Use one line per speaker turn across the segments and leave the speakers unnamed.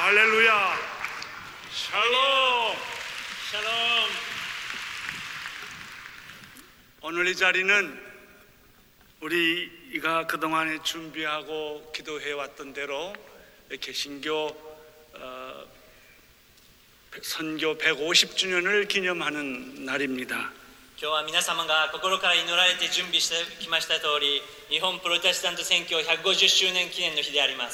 할렐루야. 샬롬.
샬롬.
오늘 이 자리는 우리가 그동안에 준비하고 기도해왔던 대로 개신교 선교 150주년을 기념하는 날입니다.
今日は皆様が心から祈られて準備してきました通り、日本プロテスタント宣教150周年記念の日であります。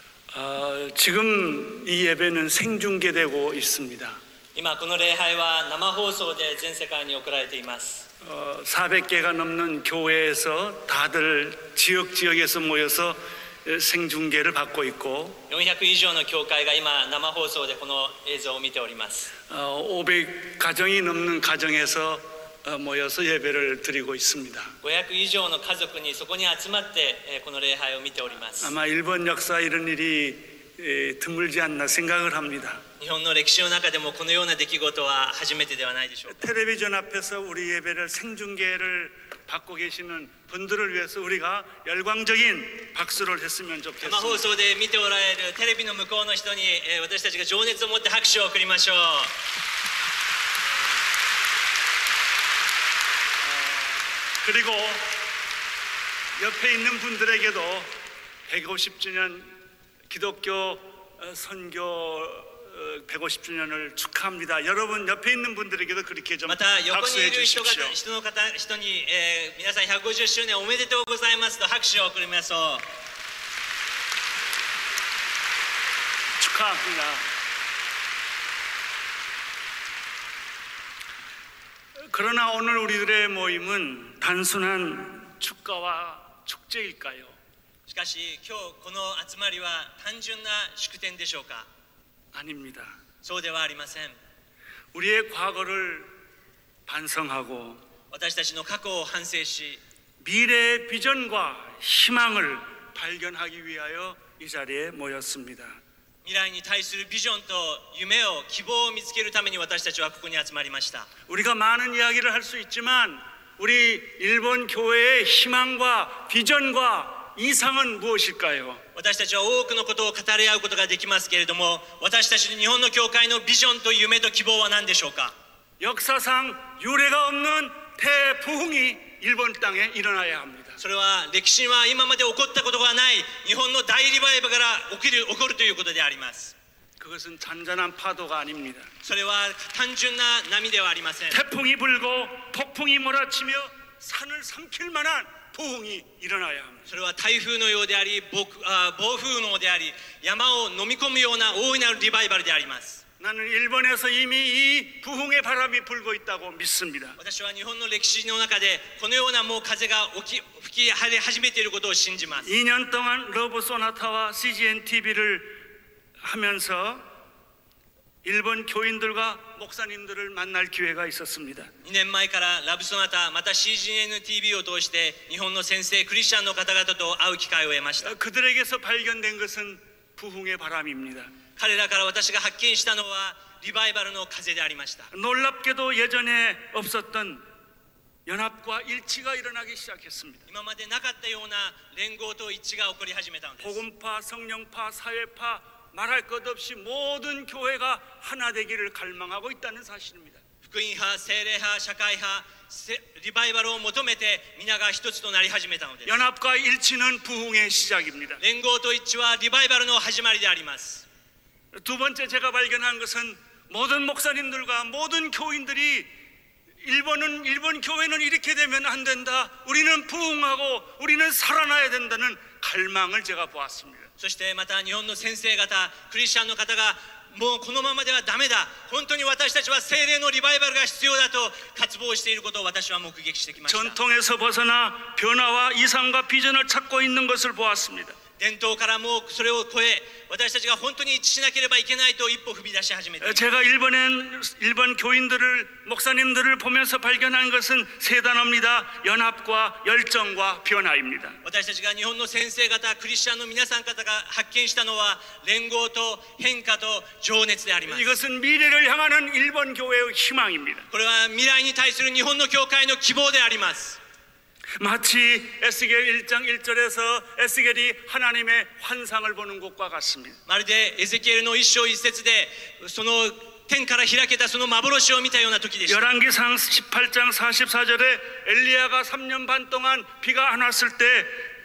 지금 이 예배는 생중계되고 있습니다.
今この礼拝は生放送で全世界に送られています。
400개가 넘는 교회에서 다들 지역에서 모여서 생중계를 받고 있고
400以上の教会が今生放送でこの映像を見ております。
500가정이 넘는 가정에서 모여서 예배를 드리고 있습니다.
500以上の家族にそこに集まってこの礼拝を見ております。
아마 일본 역사 이런 일이 드물지 않나 생각을 합니다.
日本の歴史の中でもこのような出来事は初めてではないでしょうか。
텔레비전 앞에서 우리 예배를 생중계를 받고 계시는 분들을 위해서 우리가 열광적인 박수를 했으면
生
좋겠습니다.
放送で見ておられるテレビの向こうの人に私たちが情熱を持って拍手を送りましょう。
그리고 옆에 있는 분들에게도 150주년 기독교 선교 150주년을 축하합니다. 여러분 옆에 있는 분들에게도 그렇게 좀
また横に
박수해
いる人
주십시오.
に、皆さん150周年おめでとうございますと拍手を送りましょう。
축하합니다. 그러나 오늘 우리들의 모임은 단순한 축가와 축제일까요?
しかし今日この集まりは単純な祝典でしょうか。
아닙니다.
そうではありません。
우리의 과거를 반성하고
私たちの過去を反省し
미래의 비전과 희망을 발견하기 위하여 이 자리에 모였습니다.
未来に対するビジョンと夢を希望を見つけるために私たちはここに集まりました。
우리가 많은 이야기를 할 수 있지만 우리 일본 교회의 희망과 비전과 이상은 무엇일까요?
私たちは多くのことを語り合うことができますけれども、私たちの日本の教会のビジョンと夢と希望は何でしょうか。
역사상 유례가 없는 대부흥이 일본 땅에 일어나야 합니다.
それは歴史は今まで起こったことがない日本の大リバイバルから起こるということであります。
그것은 잔잔한 파도가 아닙니다.
それは単純な波ではありません。
태풍이 불고 폭풍이 몰아치며 산을 삼킬 만한 부흥이 일어나야 합니다.
それは台風のようであり暴風のであり山を飲み込むような大いなるリバイバルであります。
나는 일본에서 이미 이 부흥의 바람이 불고 있다고 믿습니다.
私は日本の歴史の中でこのようなもう風が吹き始めていることを信じます。
2년 동안 러브 소나타와 CGN TV를 하면서 일본 교인들과 목사님들을 만날 기회가 있었습니다.
2年前からラブソナタまた CGN-TV を通して日本の先生クリスチャンの方々と会う機会を得ました。
그들에게서 발견된 것은 부흥의 바람입니다.
彼らから私が発見したのはリバイバルの風でありました。
놀랍게도 예전에 없었던 연합과 일치가 일어나기 시작했습니다.
今までなかったような連合と一致が起こり始めたのです。
복음파, 성령파, 사회파 말할 것 없이 모든 교회가 하나 되기를 갈망하고 있다는 사실입니다.
福音派、聖霊派、社会派、リバイバルを求めて皆が一つとなり始めたのです。
연합과 일치는 부흥의 시작입니다.
連合と一致はリバイバルの始まりであります。
두 번째 제가 발견한 것은 모든 목사님들과 모든 교인들이 일본 교회는 이렇게 되면 안 된다. 우리는 부흥하고 우리는 살아나야 된다는 갈망을 제가 보았습니다.
そしてまた日本の先生方、クリスチャンの方がもうこのままではダメだ、本当に私たちは聖霊のリバイバルが必要だと渇望していることを私は目撃してきました。
전통에서 벗어나 변화와 이상과 비전을 찾고 있는 것을 보았습니다.
伝統からもうそれを超え、私たちが本当に一致しなければいけないと一歩踏み出し始めています。
제가 일본 교인들을 목사님들을 보면서 발견한 것은 세 단어입니다. 연합과 열정과 변화입니다.
私たちが日本の先生方、クリスチャンの皆さん方が発見したのは連合と変化と情熱であります。
이것은 미래를 향하는 일본 교회의 희망입니다.
これは未来に対する日本の教会の希望であります。
마치 에스겔 1장 1절에서 에스겔이 하나님의 환상을 보는 것과 같습니다.
まるでエゼキエルの一章一節でその天から開けたその幻を見たような時でした。
열왕기상 18장 44절에 엘리야가 3년 반 동안 비가 안 왔을 때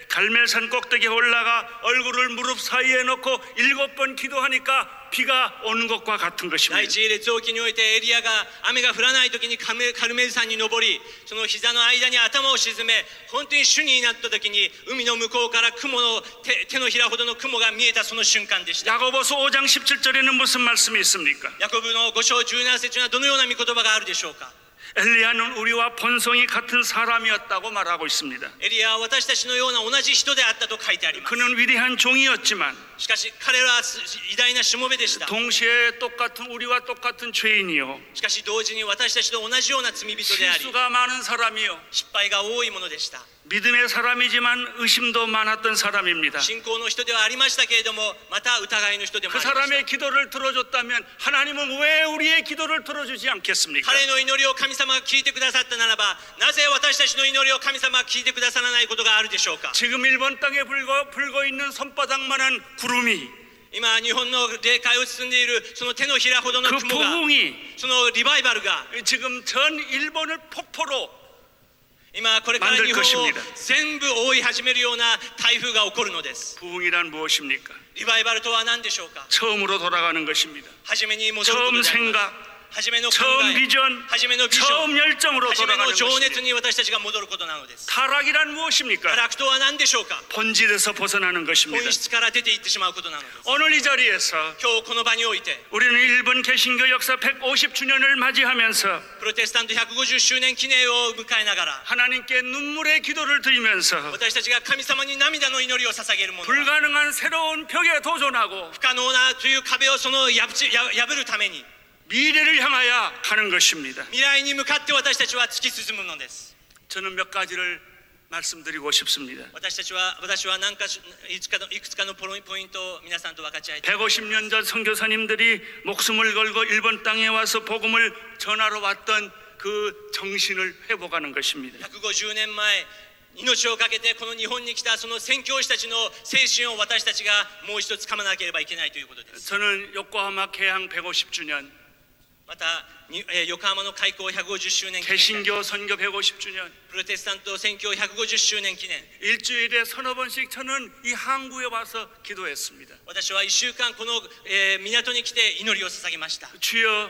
갈멜산 꼭대기에 올라가 얼굴을 무릎 사이에 놓고 7번 기도하니까 비가 오는 것과 같은
第
것입니다.
一列王記においてエリアが雨が降らない時にカルメル山に登り、その膝の間に頭を沈め、本当に主になった時に海の向こうから雲の 手のひらほどの雲が見えたその瞬間でした。
야고보서 5장 17절에는 무슨 말씀이 있습니까?
ヤコブの5章17節にはどのような御言葉があるでしょうか。
엘리야는 우리와 본성이 같은 사람이었다고 말하고 있습니다.
エリアは私たちのような同じ人であったと書いてあります。
그는 위대한 종이었지만
しかし彼は偉大なしもべでした。
동시에 똑같은 우리와 똑같은 죄인이요
しかし同時に私たちと同じような罪人であり、
실수가 많은 사람이요
失敗が多いものでした。
믿음의 사람이지만 의심도 많았던 사람입니다.
信仰の人ではありましたけれども、また疑いの人でもあ
그
りました。
사람의 기도를 들어줬다면 하나님은 왜 우리의 기도를 들어주지 않겠습니까?
彼の祈りを神様が聞いてくださったならば、なぜ私たちの祈りを神様が聞いてくださらないことがあるでしょうか。
지금 일본 땅에 불고 있는 손바닥만한 구름이
今日本の霊界を包んでいるその手のひらほどの
그
雲が、
부흥이
そのリバイバルが
지금 전 일본을 폭포로
今これから日本を全部覆い始めるような台風が起こるのです。
부흥이란 무엇입니까?
リバイバルとは何でしょうか。
처음으로 돌아가는 것입니다.
初めに戻ること
처음
であります。
생각,
初めの考
처음
え、
비전,
初めのビジョン、
처음 열정으로
初め
돌아가는
の情熱
것입니다.
に私たちが戻ることなのです。
타락이란
堕
무엇입니까?
落とは何でしょうか。
본질에서 벗어나는 것입니다.
本質から出ていってしまうことなのです。
오늘 이 자리에서
今日この場において
우리는 일본 개신교 역사 150주년을 맞이하면서
プロテスタント150周年記念を迎えながら、
하나님께 눈물의 기도를 드리면서
私たちが神様に涙の祈りを捧げるものは、
불가능한 새로운 벽에 도전하고
不可能なという壁をその破るために、
미래를 향하여 가는 것입니다.
未来に向かって私たちは突き進むのです。
저는 몇 가지를 말씀드리고 싶습니다.
私はいくつかのポイントを皆さんと分かち合いたい。
150년 전 선교사님들이 목숨을 걸고 일본 땅에 와서 복음을 전하러 왔던 그 정신을 회복하는 것입니다.
150年前命をかけてこの日本に来たその宣教師たちの精神を私たちがもう一度つかまなければいけないということです。
저는 요코하마 개항 150주년,
また横浜の開港150周年記念、
개신교 선교 150주년,
プロテスタント宣教150周年記念、
일주일에 서너 번씩 저는 이 항구에 와서 기도했습니다.
私は1週間この港に来て祈りを捧げました。
주여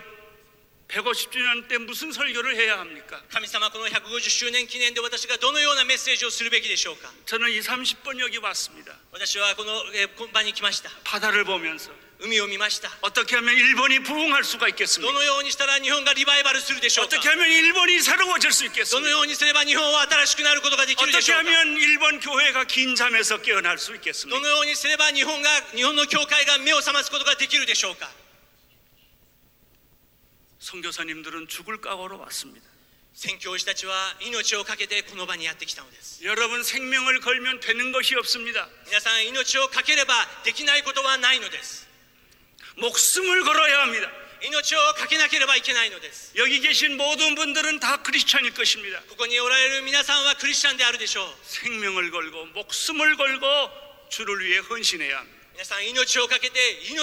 150주년 때 무슨 설교를 해야 합니까?
神様、この150周年記念で私がどのようなメッセージをするべきでしょうか。
저는 이 30번 여기 왔습니다.
私はこの場に来ました。
바다를 보면서
海を見ました。
어떻게 하면 일본이 부흥할 수가
ど
있겠습니까?
のようにしたら日本がリバイバルするでしょうか。
어떻게 하면 일본이 새로워질 수
どの
있겠습니까?
ようにすれば日本は新しくなることができるでし
어떻게
ょうか。
하면 일본 교회가 긴 잠에서 깨어날 수
ど
있겠습니까?
のようにすれば日本の教会が目を覚ますことができるでしょうか。
선교사님들은 죽을 각오로 왔습니다.
宣教師たちは命をかけてこの場にやってきたのです。
여러분 생명을 걸면 되는 것이 없습니다.
皆さん、命をかければできないことはないのです。
목숨을 걸어야 합니다.
命をかけなければいけないのです。
여기 계신 모든 분들은 다 크리스찬일 것입니다.
ここにおられる皆さんはクリスチャンであるでしょう。
생명을 걸고 목숨을 걸고 주를 위해 헌신해야 합니다.
皆さん、命をかけて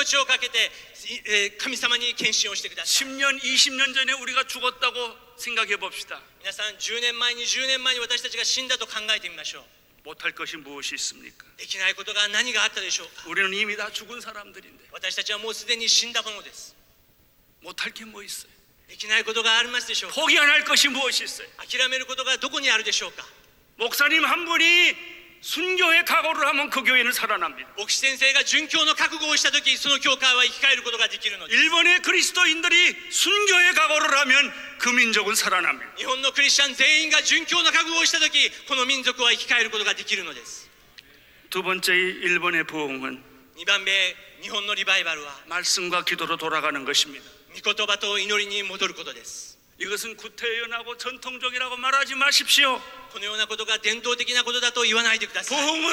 神様に献身をしてください。
10년, 20년 전에 우리가 죽었다고 생각해 봅시다.
皆さん、10年前、20年前に私たちが死んだと考えてみましょう。
못할 것이 무엇이 있습니까?
できないことが何があったでしょうか。
우리는 이미 다 죽은 사람들인데
私たちはもうすでに死んだものです。
못할 게 뭐 있어요?
できないことがありますでしょうか。
포기 안 할 것이 무엇이 있어요?
諦めることがどこにあるでしょうか。
목사님 한 분이 순교의 각오를 하면 그 교회는 살아납니다.
牧師先生が殉教の覚悟をしたとき、その教会は生き返ることができるのです。
일본의 그리스도인들이 순교의 각오를 하면 그 민족은 살아납니다.
日本のクリスチャン全員が殉教の覚悟をしたとき、この民族は生き返ることができるのです。
두 번째 일본의 부흥은
2番目、日本のリバイバルは
말씀과 기도로 돌아가는 것입니다.
御言葉と祈りに戻ることです。
이것은 구태연하고 전통적이라고 말하지 마십시오.
このようなことが伝統的なことだと言わないでください。
부흥은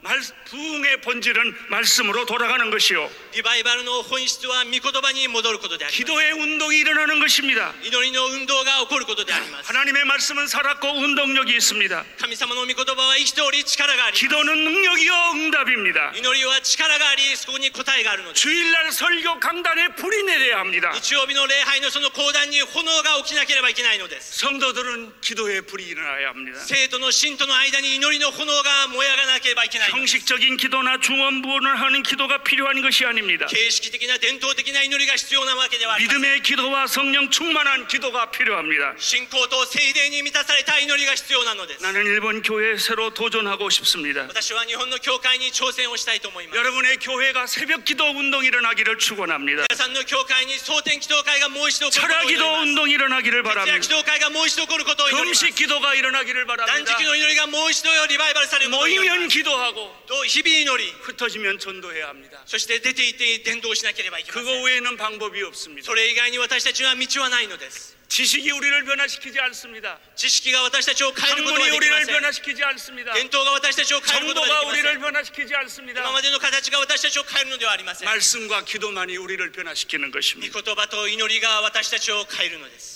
부흥의 본질은 말씀으로 돌아가는 것이요
リバイバルの本質は御言葉に戻ることであります。
기도의 운동이 일어나는 것입니다.
祈りの運動が起こることであります。
하나님의 말씀은 살았고 운동력이 있습니다.
神様の御言葉は生きており力があります。
기도는 능력이요 응답입니다.
祈りは力があり、そこに答えがあるのです。
주일날 설교 강단에 불이 내려야 합니다.
日曜日の礼拝のその講談に炎が起きなければいけないのです。
성도들은 기도의 불이 일어나야 합니다.
生徒の信徒の間に祈りの炎が燃え上がらなければいけないのです。
형식적인 기도나 중언부언을 하는 기도가 필요한 것이 아닙니다.
形式的な伝統的な祈りが必要なわけではありません。
믿음의 기도와 성령 충만한 기도가 필요합니다.
信仰と聖霊に満たされた祈りが必要なのです。
나는 일본 교회에 새로 도전하고 싶습니다.
私は日本の教会に挑戦をしたいと思います。
여러분의 교회가 새벽 기도 운동이 일어나기를 축원합니다.
皆さんの教会に蒼天祈祷会がもう一度起こることを
철학
祈り
기도
ます。
운동이 일어나기를
徹夜
바랍니다.
祈祷会がもう一度起こることを祈ります。
금식 기도가 일어나기를
断
바랍니다.
食の祈りがもう一度リバイバルされることを祈り
모이면
ます。
기도하고
と日々祈り、
흩어지면 전도해야 합니다.
そして出て行って伝道しなければいけません。
그거 외에는 방법이 없습니다.
それ以外に私たちは道はないのです。
지식이 우리를 변화시키지 않습니다.
知識が私たちを変えることは
학문이
できま
우리를
せん。
변화시키지 않습니다.
伝統が私たちを変えることが
정도가
できませ
우리를
ん。
변화시키지 않습니다.
今までの形が私たちを変えるのではありません。
말씀과 기도만이 우리를 변화시키는
御
것입니다.
言葉と祈りが私たちを変えるのです。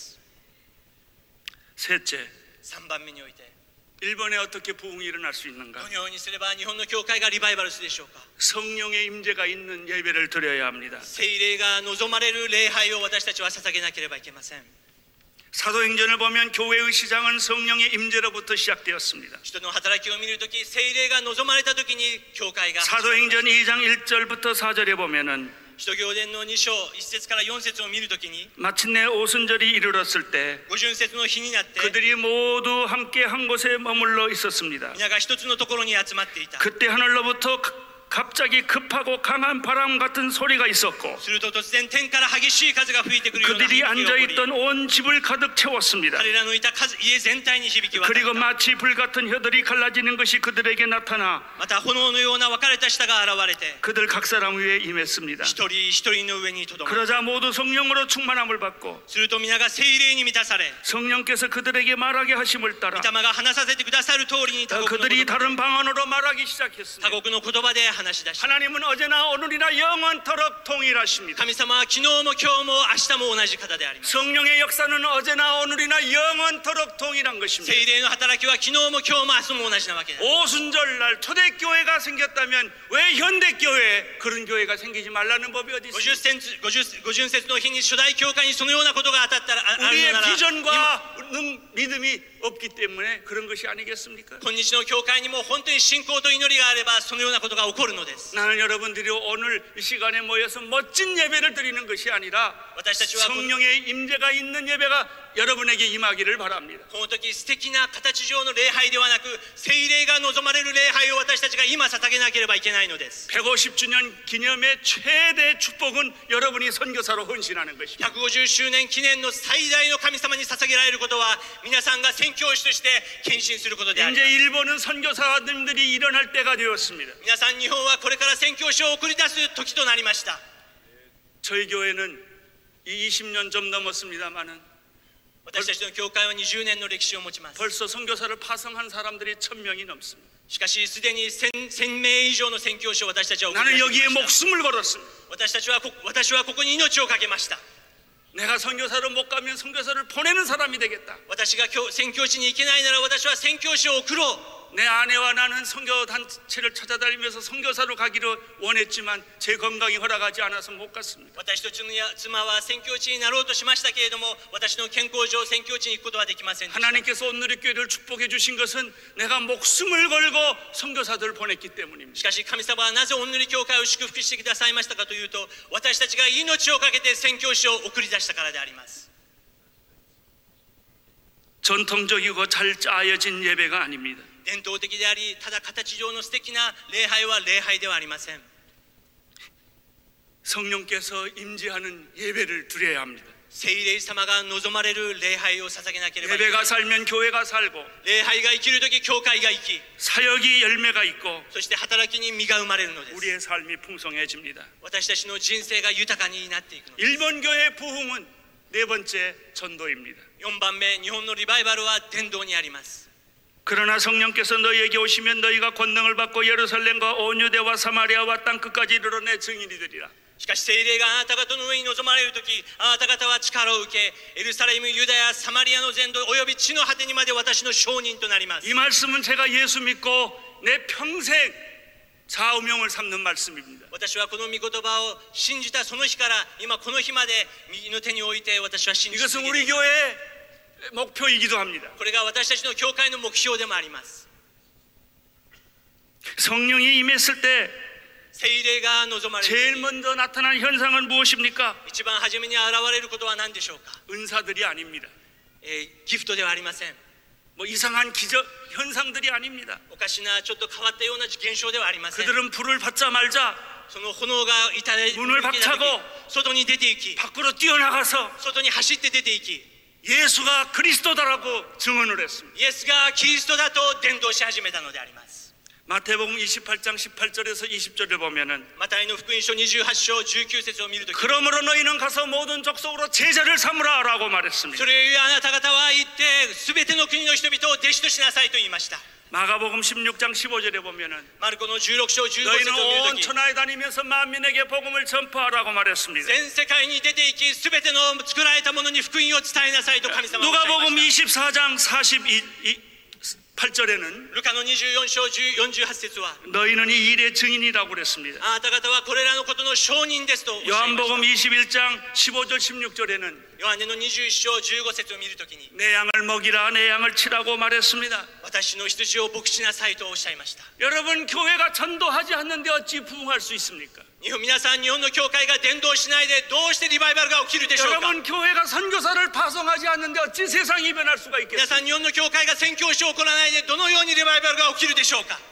셋째,
3番目において、
일본에 어떻게 부흥이 일어날 수 있는가?
どのようにすれば日本の教会がリバイバルするでしょうか。
성령의 임재가 있는 예배를 드려야 합니다.
聖霊が望まれる礼拝を私たちは捧げなければいけません。
사도행전을 보면 교회의 시작은 성령의 임재로부터 시작되었습니다.
人の働きを見るとき、聖霊が望まれたときに教会が始まる。
사도행전 2장 1절부터 4절에 보면은
使徒行伝の2章1節から4節を見るときに、
마침내 오순절이 이르렀을 때
五旬節の日になって
그들이 모두 함께 한 곳에 머물러 있었습니다.
皆が一つのところに集まっていた。
그때 하늘로부터 갑자기 급하고 강한 바람 같은 소리가 있었고
すると突然天から激しい風が吹いてくるような
그들이
響きが起こり、
앉아있던 온 집을 가득 채웠습니다.
彼らのいた家全体に響き渡っ
그리고
た。
마치 불 같은 혀들이 갈라지는 것이 그들에게 나타나
また炎のような分かれた舌が現れて、
그들 각 사람 위에 임했습니다.
一人一人の上にとどまる。
그러자 모두 성령으로 충만함을 받고
すると皆が聖霊に満たされ、
성령께서 그들에게 말하게 하심을 따라
御霊が話させてくださる通りに他国の
그들이
言葉で
다른 방언으로 말하기
他
시작했습니다.
国の言葉で話し出した。
하나님은 어제나 오늘이나 영원토록 동일하십니다.
神様は昨日も今日も明日も同じ方であります。
성령의 역사는 어제나 오늘이나 영원토록 동일한 것입니다.
聖霊の働きは昨日も今日も明日も同じなわけです。
오순절날 초대교회가 생겼다면 왜 현대교회에 그런 교회가 생기지 말라는 법이 어디 있습니까?
五旬節の日に初代教会にそのようなことが当たったらあるの
우리의
なら、
비전과 믿음이 없기 때문에 그런 것이 아니겠습니까?
今日の教会にも本当に信仰と祈りがあればそのようなことが起こるのです。
나는 여러분들이 오늘 이 시간에 모여서 멋진 예배를 드리는 것이 아니라
私たちはこの
성령의 임재가 있는 예배가 여러분에게 임하기를 바랍니다.
この時素敵な形上の礼拝ではなく、聖霊が望まれる礼拝を私たちが今捧げなければいけないのです。
150주년 기념의 최대 축복은 여러분이 선교사로 헌신하는 것입니다.
150周年記念の最大の神様に捧げられることは、皆さんが宣教師として献身することであります。
이제 일본은 선교사님들이 일어날 때가 되었습니다.
皆さん、日本はこれから宣教師を送り出す時となりました。
저희 교회는 20년 좀 넘었습니다만은
私たちの教会は20年の歴史を持ちます。
벌써 선교사를 파송한 사람들이 1000명이 넘습니다.
しかしすでに 1000名以上の宣教師を私たちは送り
나는
出して
여기에
きました。
목숨을 걸었습니다.
私はここに命をかけました。
내가 선교사로 못 가면 선교사를 보내는 사람이 되겠다.
私が宣教師に行けないなら私は宣教師を送ろう。
내 아내와 나는 선교 단체를 찾아다니면서 선교사로 가기를 원했지만 제 건강이 허락하지 않아서 못 갔습니다.
私と妻は宣教師になろうとしましたけれども、私の健康上宣教師に行くことはできませんでした。
하나님께서 온누리교회를 축복해 주신 것은 내가 목숨을 걸고 선교사들을 보냈기 때문입니다.
しかし神様はなぜ御塗教会を祝福してくださいましたかというと、私たちが命をかけて宣教師を送り出したからであります。
전통적이고 잘 짜여진 예배가 아닙니다.
伝統的であり、ただ形上の素敵な礼拝は礼拝ではありません。
성령께서 임재하는 예배를 드려야 합니다.
聖霊様が望まれる礼拝を捧げなければいけない。
예배가 살면 교회가 살고
礼拝が生きるとき教会が生き、
사역이 열매가 있고
そして働きに実が生まれるのです。
우리의 삶이 풍성해집니다.
私たちの人生が豊かになっていくのです。
일본 교회 부흥은 네 번째 전도입니다.
4番目、日本のリバイバルは伝道にあります。
그러나 성령께서 너희에게 오시면 너희가 권능을 받고 예루살렘과 온 유대와 사마리아와 땅 끝까지 이르러 내 증인이 되리라.
しかし聖霊があなた方の上に臨まれるとき、あなた方は力を受け、エルサレム、ユダヤ、サマリアの全土および地の果てにまで私の証人となります。
이 말씀은 제가 예수 믿고 내 평생 좌우명을 삼는 말씀입니다.
私はこの御言葉を信じたその日から今この日まで右の手に置いて私は信じ
이것은
続け
우리
ています。
교회의 목표이기도 합니다.
これが私たちの教会の目標でもあります。
성령이 임했을 때
聖霊が望まれ
제일
る
먼저 나타난 현상은 무엇입니까?
一番初めに現れることは何でしょうか。
은사들이 아닙니다.
ギフトではありません。
뭐 이상한 기적 현상들이 아닙니다.
おかしなちょっと変わったような現象ではありません。
그들은 불을 받자 말자
その炎がいただいて
문을 박차고
外に出て行き、
밖으로 뛰어나가서
外に走って出て行き、
예수가 그리스도다라고 증언을 했습니다.
イエスがキリストだと伝道し始めたのであります。
마태복음 28장 18절에서 20절을 보면은
マタイの福音書28章19節を見るとき、
그러므로 너희는 가서 모든 족속으로 제자를 삼으라라고 말했습니다.
それゆえあなた方は行ってすべての国の人々を弟子としなさいと言いました。
마가복음 16장 15절에 보면은
マルコの16章15節
너희는
を見る
온
とき、
천하에 다니면서 만민에게 복음을 전파하라고 말했습니다.
全世界に出て行きすべての作られたものに福音を伝えなさいと神様はおっしゃい
누가복음
ました。
24장 48절에는
ルカの24章48節は
너희는 이 일의 증인이라고 그랬습니다.
あなた方はこれらのことの証人ですとおっしゃいました。
요한복음 21장 15절 16절에는
ヨハネの21章15節を見るときに、
내 양을 먹이라 내 양을 치라고 말했습니다.
私の羊を牧しなさいとおっしゃいました。
여러분 교회가 전도하지 않는데 어찌 부흥할 수 있습니까?
皆さん、日本の教会が伝道しないでどうしてリバイバルが起きるでしょうか。
여러분 교회가 선교사를 파송하지 않는데 어찌 세상이 변할 수가
皆
있겠습니까?
さん、日本の教会が宣教師を行わないでどのようにリバイバルが起きるでしょうか。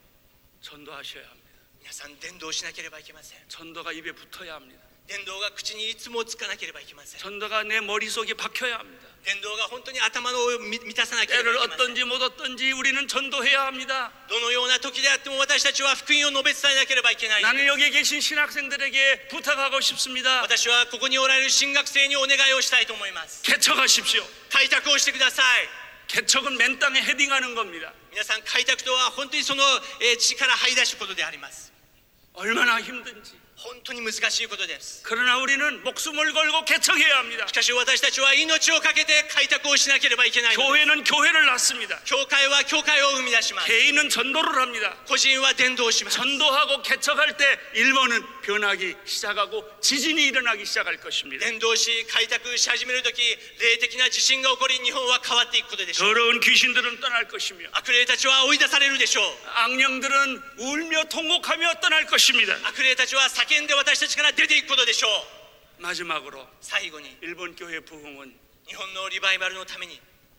전도하셔야 합니다.
皆さん、伝道しなければいけません。
전도가 입에 붙어야 합니다.
伝道が口にいつもつかなければいけません。
전도가 내 머릿속에 박혀야 합니다.
伝道が本当に頭のを満たさなければ
때를
いけません。
얻든지 못 얻든지 우리는 전도해야 합니다.
どのような時であっても私たちは福音を述べ伝えなければいけないの
나는
です。
여기 계신 신학생들에게 부탁하고 싶습니다.
私はここにおられる新学生にお願いをしたいと思います。
개척하십시오.
開拓をしてください。
개척은 맨 땅에 헤딩하는 겁니다.
皆さん、開拓とは本当にその地から這い出すことであります。
얼마나 힘든지.
本当に難しいことです。
그러나 우리는 목숨을 걸고 개척해야 합니다.
しかし私たちは命を懸けて開拓をしなければいけないのです。
교회는 교회를 낳습니다.
教会は教会を生み出します。
개인은 전도를 합니다.
個人は伝道します。
전도하고 개척할 때 일본은 변하기 시작하고 지진이 일어나기 시작할 것입니다.
伝道し開拓し始めるとき、霊的な地震が起こり日本は変わっていくことでしょう。
더러운 귀신들은 떠날 것이며
悪霊たちは追い出されるでしょう。
악령들은 울며 통곡하며 떠날 것입니다.
悪霊たちは叫んで私たちから出ていくことでしょう。
마지막으로
最後に
일본 교회 부흥은
日本のリバイバルのために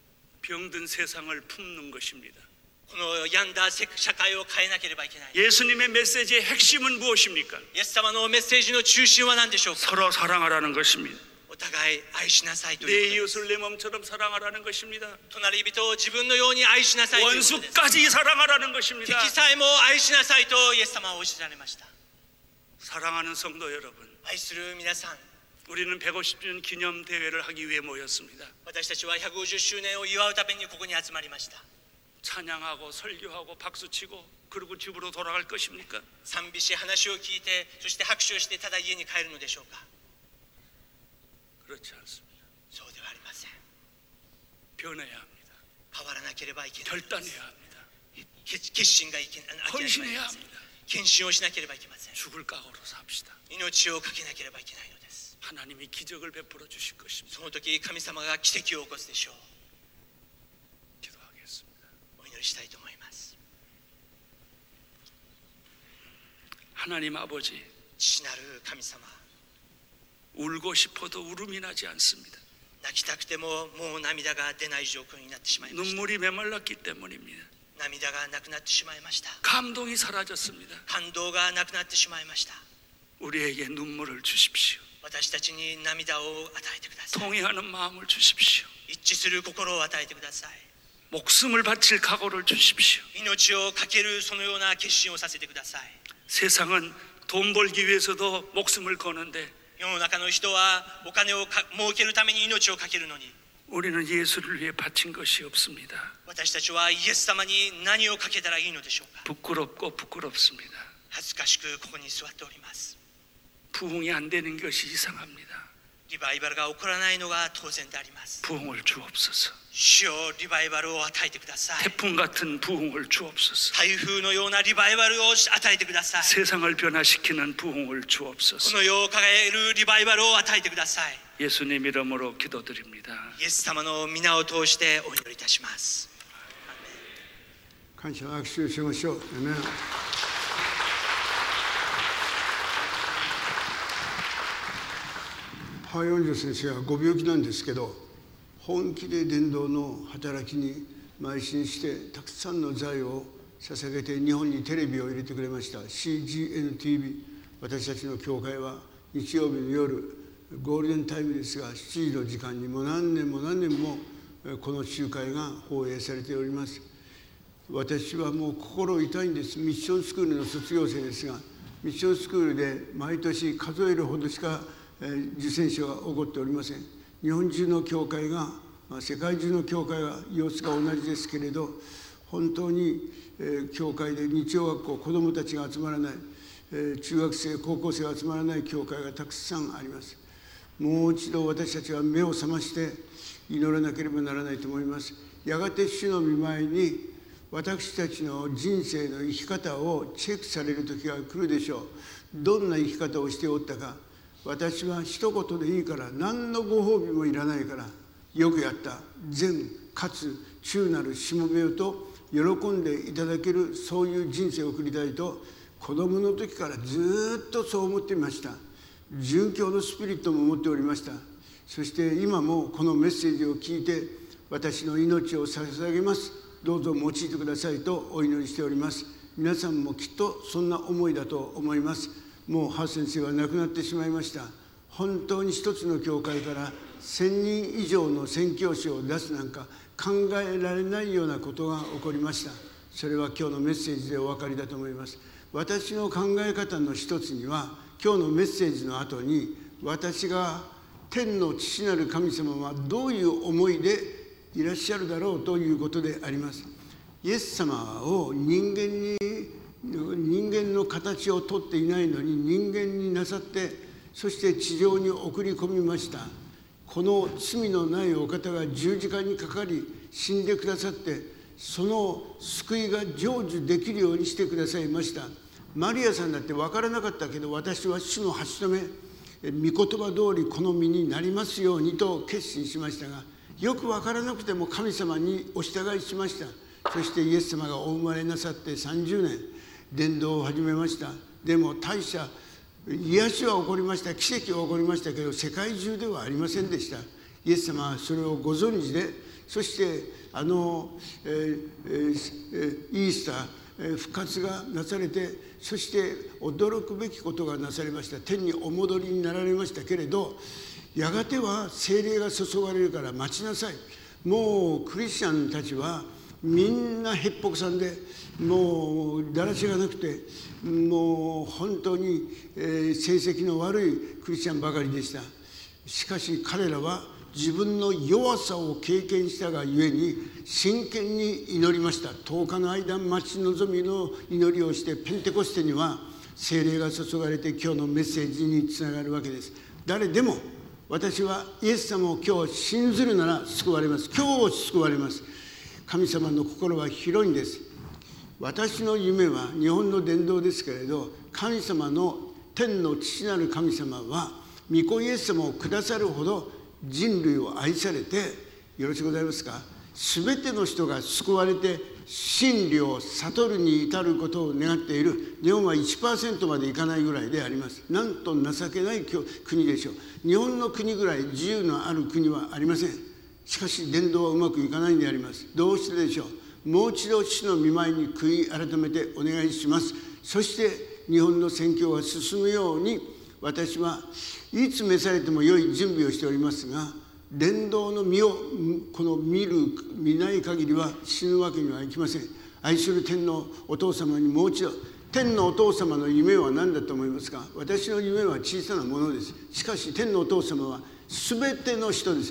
병든 세상을 품는 것입니다.
この病んだ社会を変えなければいけない。
예수님의 메시지의 핵심은 무엇입니까?
イエス様のメッセージの中心は何でしょうか。
서로 사랑하라는 것입니다.
お互い愛しなさいと
내
いうことです。
이웃을 내 몸처럼 사랑하라는 것입니다.
隣人を自分のように愛しなさいということです。
원수까지 사랑하라는 것입니다.
敵さえも愛しなさいとイエス様はおっしゃられました。
사랑하는 성도 여러분,
愛する皆さん、
우리는 150주년 기념 대회를 하기 위해 모였습니다.
私たちは150周年を祝うためにここに集まりました。
찬양하고 설교하고 박수치고 그리고 집으로 돌아갈 것입니까?
賛美し話を聞いて、そして拍手をしてただ家に帰るのでしょうか。
그렇지 않습니다.
そうではありません。
변해야 합니다.
変わらなければいけないのです。
결단해야 합니다.
決心がいけない。
헌신해야 합니다.
献身をしなければいけません。
죽을 각오로 삽시다.
命を懸けなければいけないのです。
하나님이 기적을 베풀어 주실 것입니다.
その時神様が奇跡を起こすでしょう。
기도하겠습니다.
お祈りしたいと思います。
하나님 아버지,
父なる神様、
울고 싶어도 울음이 나지 않습니다.
泣きたくてももう涙が出ない状況になってしまいました。
눈물이 메말랐기 때문입니다.
涙がなくなってしまいました。
감동이 사라졌습니다.
感動がなくなってしまいました。
우리에게 눈물을 주십시오.
私たちに涙を与えてください。
통회하는 마음을 주십시오.
一致する心を与えてください。
목숨을 바칠 각오를 주십시오.
命を懸けるそのような決心をさせてください。
세상은 돈 벌기 위해서도 목숨을 거는데
世の中の人はお金を儲けるために命を懸けるのに、
우리는 예수를 위해 바친 것이 없습니다.
私たちはイエス様に何をかけたらいいのでしょうか。
부끄럽고 부끄럽습니다.
恥ずかしくここに座っております。
부흥이 안 되는 것이 이상합니다.
リバイバルが起こらないのが当然であります。
부흥을 주옵소서.
主よ、リバイバルを与えてください。
태풍 같은 부흥을 주옵소서.
台風のようなリバイバルを与えてください。
세상을 변화시키는 부흥을
こ
주옵소서.
の世を輝えるリバイバルを与えてください。
예수님 이름으로 기도드립니다.
イエス様の皆を通してお祈りいたします。
感謝の握手をしましょう。アメン。ハーヨンジョ先生はご病気なんですけど、本気で伝道の働きに邁進してたくさんの財を捧げて日本にテレビを入れてくれました。 CGN-TV、 私たちの教会は日曜日の夜ゴールデンタイムですが、7時の時間にも何年もこの集会が放映されております。私はもう心痛いんです。ミッションスクールの卒業生ですが、ミッションスクールで毎年数えるほどしか受選者が起こっておりません。日本中の教会が、世界中の教会が様子が同じですけれど、本当に教会で日曜学校、子どもたちが集まらない、中学生、高校生が集まらない教会がたくさんあります。もう一度私たちは目を覚まして祈らなければならないと思います。やがて主の御前に私たちの人生の生き方をチェックされる時が来るでしょう。どんな生き方をしておったか。私は一言でいいから、何のご褒美もいらないから、よくやった、善かつ忠なるしもべよと喜んでいただける、そういう人生を送りたいと子供の時からずっとそう思っていました。殉教のスピリットも持っておりました。そして今もこのメッセージを聞いて、私の命を捧げます、どうぞ用いてくださいとお祈りしております。皆さんもきっとそんな思いだと思います。もうハ先生は亡くなってしまいました。本当に一つの教会から1000人以上の宣教師を出すなんか考えられないようなことが起こりました。それは今日のメッセージでお分かりだと思います。私の考え方の一つには、今日のメッセージの後に、私が天の父なる神様はどういう思いでいらっしゃるだろうということであります。イエス様を人間の形をとっていないのに人間になさって、そして地上に送り込みました。この罪のないお方が十字架にかかり死んでくださって、その救いが成就できるようにしてくださいました。マリアさんだって分からなかったけど、私は主のはちとめ、御言葉通りこの身になりますようにと決心しましたが、よく分からなくても神様にお従いしました。そしてイエス様がお生まれなさって30年伝道を始めました。でも大した癒しは起こりました、奇跡は起こりましたけど、世界中ではありませんでした。イエス様はそれをご存知で、そしてイースター、復活がなされて、そして驚くべきことがなされました。天にお戻りになられましたけれど、やがては聖霊が注がれるから待ちなさい。もうクリスチャンたちはみんなへっぽこさんで、もうだらしがなくて、もう本当に成績の悪いクリスチャンばかりでした。しかし彼らは自分の弱さを経験したがゆえに真剣に祈りました。10日の間待ち望みの祈りをして、ペンテコステには聖霊が注がれて今日のメッセージにつながるわけです。誰でも、私はイエス様を今日信ずるなら救われます。今日救われます。神様の心は広いんです。私の夢は日本の伝道ですけれど、神様の天の父なる神様は御子イエス様をくださるほど人類を愛されて、よろしくございますか、すべての人が救われて真理を悟るに至ることを願っている。日本は 1% までいかないぐらいであります。なんと情けない国でしょう。日本の国ぐらい自由のある国はありません。しかし伝道はうまくいかないんであります。どうしてでしょう。もう一度主の御前に悔い改めてお願いします。そして日本の宣教が進むように、私はいつ召されても良い準備をしておりますが、伝道の身を見ない限りは死ぬわけにはいきません。愛する天のお父様にもう一度、天のお父様の夢は何だと思いますか。私の夢は小さなものです。しかし天のお父様は全ての人ですよ。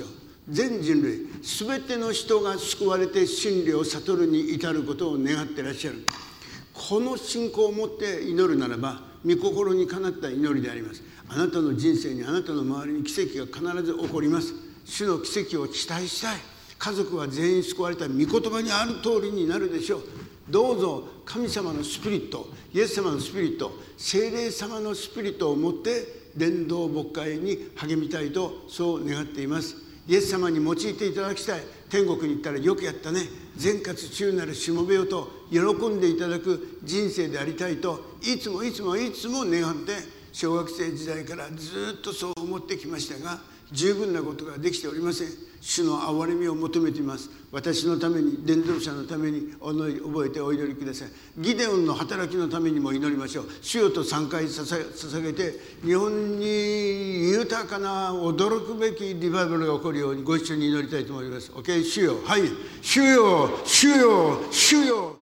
全人類すべての人が救われて真理を悟るに至ることを願ってらっしゃる。この信仰を持って祈るならば御心にかなった祈りであります。あなたの人生にあなたの周りに奇跡が必ず起こります。主の奇跡を期待したい。家族は全員救われた御言葉にある通りになるでしょう。どうぞ神様のスピリット、イエス様のスピリット、聖霊様のスピリットを持って伝道牧会に励みたいとそう願っています。イエス様に用いていただきたい。天国に行ったらよくやったね、善活中なるしもべよと喜んでいただく人生でありたいといつも願って小学生時代からずっとそう思ってきましたが、十分なことができておりません。主の憐れみを求めています。私のために、伝道者のために覚えてお祈りください。ギデオンの働きのためにも祈りましょう。主よと3回捧げて、日本に豊かな驚くべきリバイバルが起こるようにご一緒に祈りたいと思います。 OK、 主よ、はい、主よ、主よ、主よ。